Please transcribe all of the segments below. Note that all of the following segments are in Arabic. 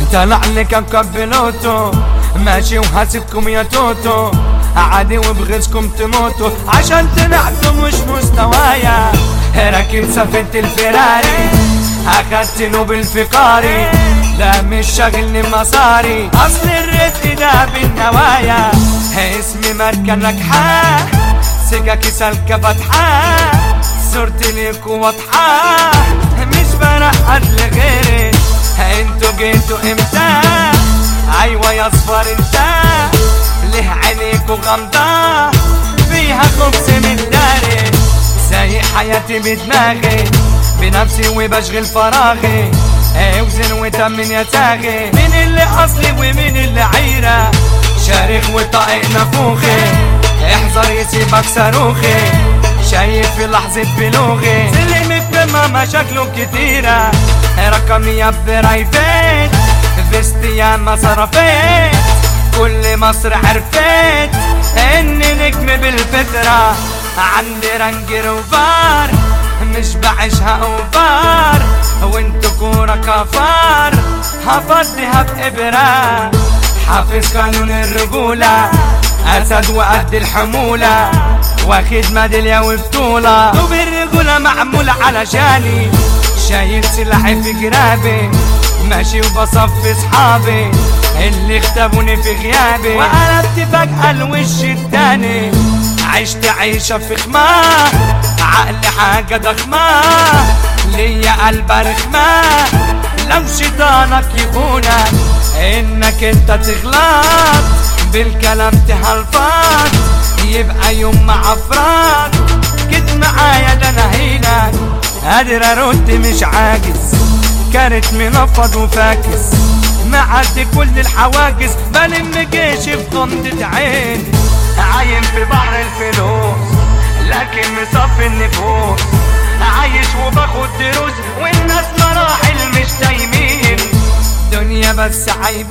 طلع لي كوكب بلوتو ماشي وحاسبكم يا توتو عادي وبغيظكم تموتوا عشان طلعتوا مش مستوايا. راكب سفينة الفراري اخدت نوبل فقاري لا مش شاغلني مصاري اصل الرفق ده بالنوايا. اسمي ماركة ناجحة سكاكي سالكة فاتحة صورتي ليكوا واضحة مش برقد لغيري. انتوا جيتوا امتى ايوه يا اصفر انت ليه عينيكوا غامضة فيها خبز من داري. سايق حياتي بدماغي بنفسي وبشغل فراغي اوزن وتمن يا تاغي مين اللي اصلي ومين اللي عيرة شارخ وطايق نافوخي احذر يسيبك صاروخي شايف في لحظة بلوغي سلمي في مشاكله كتيرة رقمي يا برايفيت فيستي يا ما صرفت كل مصر عرفت اني نجم بالفطرة عندي رنجر وبار مش بعيشها اوبار وانتو كورة كفار هفضيها بإبرة حافظ قانون الرجولة اسد وقد الحمولة واخد ميدالية وبطولة وبالرجولة معمولة علشاني شايل سلاحي في جرابي ماشي وبصفي صحابي اللي اختبوني في غيابي وقلبت فجأة الوش التاني عشت عيشة في خماه عقلي حاجة ضخمة ليا قلب رخمة لو شيطانك يخونك انك انت تغلط بالكلام تهلفط يبقى يوم مع افراط جيت معايا ده انا هينك قادر ارد مش عاجز كانت منفض وفاكس معدي كل الحواجز بلم جيشي في غمضة عين عايم في بحر الفلوس لكن مصفي النفوس عايش وباخد دروس والناس مراحل مش دايمين دنيا بس عيبة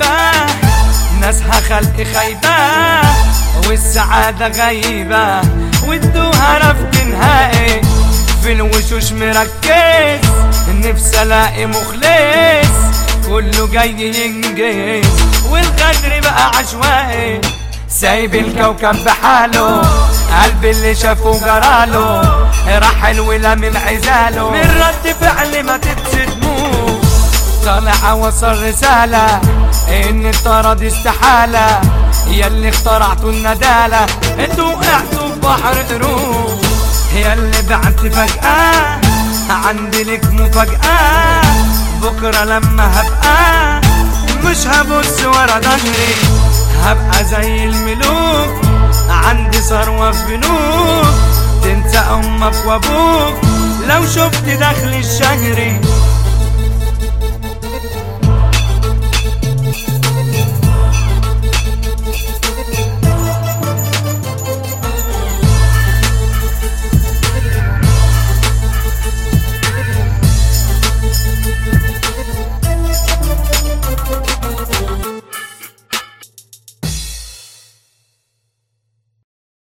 ناسها خلق خايبة والسعادة غايبة وادوها رفض نهائي في الوشوش مركز نفسي الاقي مخلص كله جاي ينجز والغدر بقى عشوائي سايب الكوكب بحاله قلبي اللي شافه جراله رحل ولمم عزاله من رد فعل ما تتصدموش طالع اوصل رسالة ان الطرد استحالة ياللي اخترعتوا الندالة انتوا وقعتوا في بحر قروش ياللي بعت فجأة عندي لك مفاجأة بكرة لما هبقى مش هبص ورا ضهري هبقى زي الملوك عندي ثروة في بنوك تنسى امك وابوك لو شفت دخل الشهري